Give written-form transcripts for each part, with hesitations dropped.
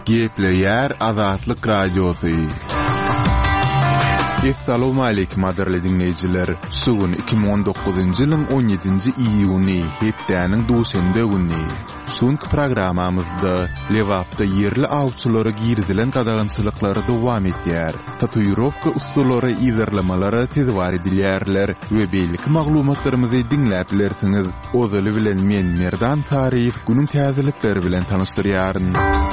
Gepleyer Azatlyk Radiosu. Assalamu alaykum aderli dinleyijiler. Sugun 2019-njy ýylyň 17-nji iýuny hepdäniň duşanbe güni. Soňky programamyzda Lewapda yerli awçylara girdilen gadagynçylyklary dowam etýär. Tatuýrowka usullary izlerlemelere tezwar edilýärler we beýlik maglumatlarymyzy dinläp bilersiňiz. Ozaly bilen men Merdan Tarif günüň täzelikleri bilen tanystyryaryn.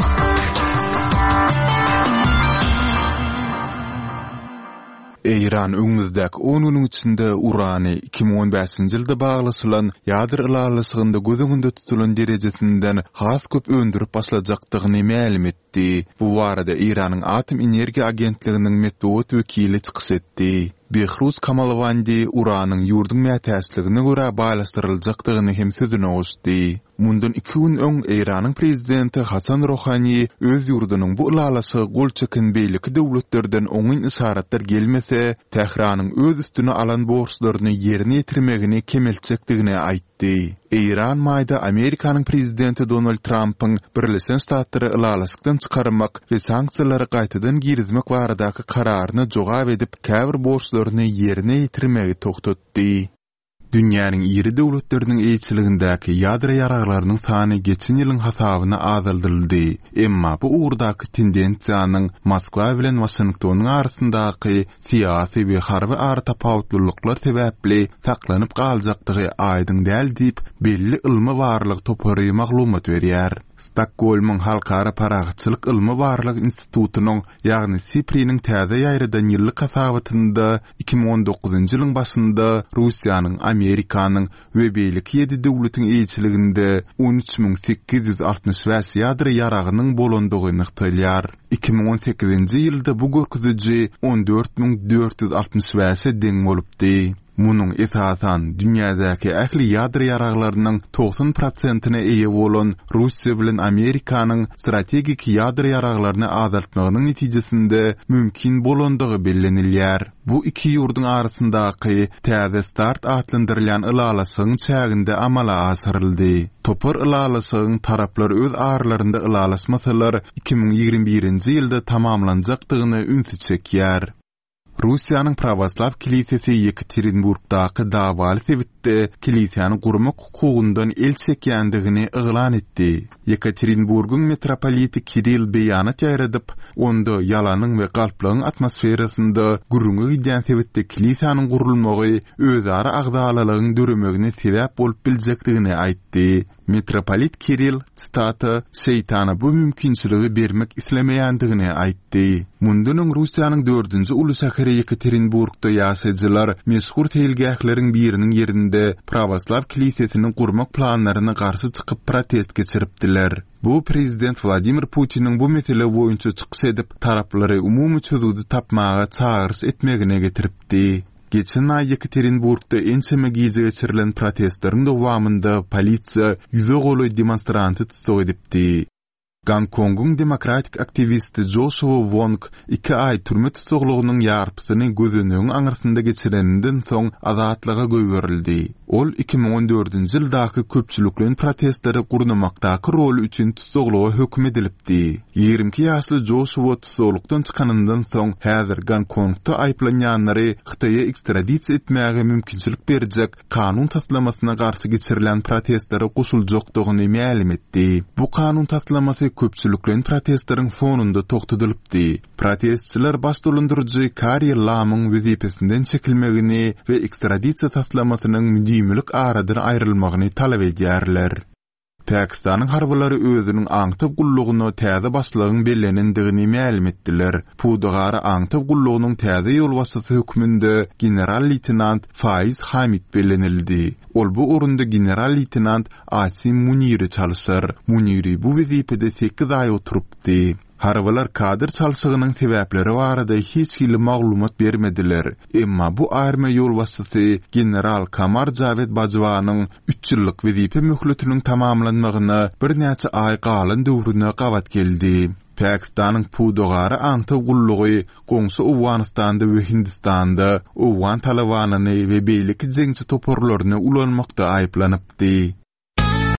İran öňümizde 10 gün içinde urany 2015-nji ýylda baglasylan ýadyr ýalanlysygynda gözüňde tutulan derejesinden has köp öndürüp başlajakdygyny ma'lum etdi. Bu barada İranyň Atom Energiýa Agentliginiň medeniýet wekili çykyş etdi. Behruz Kamalwandi uranyň ýurdun mätäsligine görä baýlaşdyryljakdygyny hem sözüne goşdy. Mundan 2 gün öň Iranyň prezidenti Hasan Rohani öz ýurdunyň bu ýalasy gol çekin beýlik döwletlerden oňun isaratlar gelmese, Tehranyň öz üstüne alan borçlaryny ýerine ýetirmegini kemelçekdigini aýtdy. İran maýda Amerikanyň prezidenti Donald Trump'yň Birleşen Ştatlary ýalasykdan çykarmak we sanksiýalary gaýtadan girizmek baradaky kararyny jogap edip käbir borçlaryny ýerine ýetirmegi toktatdy. Dünýäniň ýeri döwletleriniň eýçiligindäki ýadra ýaraglarynyň sany geçen ýylyň hasabyna azaldyryldy. Emma bu ugrdaky tendensiýanyň Moskwa bilen Washingtonyň arasyndaky syýasy we harby artapawutlyklar sebäpli saklanyp galjakdygy aýdyň däl diýip belli ilmi barlyk topary maglumat berýär. Stockholm'un Halkara Paragatçylyk Ilmi Barlyk Institutunyň ýagny SIPRI-niň täze ýaýradan ýyllyk hasabatynda 2019-njy ýylyň başynda Russiýanyň, Amerikanyň we beýlik 7 döwletiň eýçiliginde 13860 ýadra ýaragynyň bolandygyny ýagtylýar. 2018-nji ýylda bu görkeziji 14460 deň bolupdy. Munun esasan dünýädäki ähli ýadra ýaraglarynyň 90%-ne eýe bolan Russiýa bilen Amerikanyň strategik ýadra ýaraglaryny azaltmagynyň netijesinde mümkin bolandygy bellenilýär. Bu iki ýurduň arasyndaky täze start atlandyrılan ýalasyň çäginde amala asyryldy. Topar ýalasyň taraplar öz arlarynda ýalasmasalar 2021-nji ýylda tamamlanjakdygyny ünsü çekýär. Russiýanyň Pravoslav Kilisiýasy Yekaterinburgdaky dawaly sebitde kilisiýany gurmak hukugundan el çekýändigini yglan etdi. Yekaterinburgyň metropoliti Kirill beýanat ýaýradyp, onda ýalanyň we galplagyň atmosferasynda gurungy gidýän sebitde kilisiýanyň gurulmagy özara agdalalygyň döremegine sebäp bolup biljekdigini aýtdy. Metropolit Kirill stata şeytana bu mümkinçiligi bermek islemeýändigini aýtdy. Mundan Russiýanyň 4-nji uly şäheri Yekaterinburgda ýaşaýjylar meşhur teýilgähleriň biriniň ýerinde Pravoslav kilisiýasynyň gurmak planlaryna garşy çykyp protest geçiripdiler. Bu prezident Vladimir Putin'in bu mesele boýunça çykyş edip taraplary umumy çözügdi tapmaga çağırış etmegine getiripdi. Geçen ay Yekaterinburgda ençeme gize geçirilen protestlerin dowamında polisiýa 100 golu demonstranty tutsak edipdi. Gongkongyň demokratik aktivisti Joshua Wong 2 ay türme tutuklugynyň ýarpysyny gözüniň aňyrsynda geçireninden soň azatlyga göwerildi. Ol 2014-nji ýyldaky köpçülikliň protestlere gurnamakdaky rol üçin tutukluga hökm edilipdi. 22 ýaşly Joshua tutuklukdan çykanyndan soň häzir Gongkongda aýplanýanlary Hytaýa ekstradisiýa etmäge mümkinçilik berjek kanun taslamasyna garşy geçirilen protestlere goşuljakdygyny ma'lum etdi. Bu kanun taslamasy köpçülikliň protestleriň fonunda toktadylypdy. Protestçiler başdolandyrjy Kari Lamyň wezipesinden çekilmegini we ekstradisiýa taslamasynyň müdimlik aradan aýrylmagyny talap edýärler. Pakistanyň harbalary özüniň aňtyp gullugyny täze başlagyň bellenendigini ma'lum etdiler. Pudagara aňtyp gullugynyň täze ýolbasçysy hökmünde general-leytenant Faiz Hamid bellenildi. Ol bu orunda general-leytenant Asim Muniri çalışar. Muniri bu wezipede 8 ay oturupdy. Harbalar kadir çalşygynyň sebäpleri barada hiç hili maglumat bermediler. Emma bu army ýolbaşçysy general Kamar Javed Bajwanyň 3 ýyllyk wezipe möhletiniň tamamlanmagyna bir näçe ay galan döwrüne gawat geldi. Pakistanyň pudagary aňty gullugy goňsy Awganistanda we Hindistanda Awgan talawanyny we beýlik jeňçi toporlaryny ulanmakda aýplanypdy.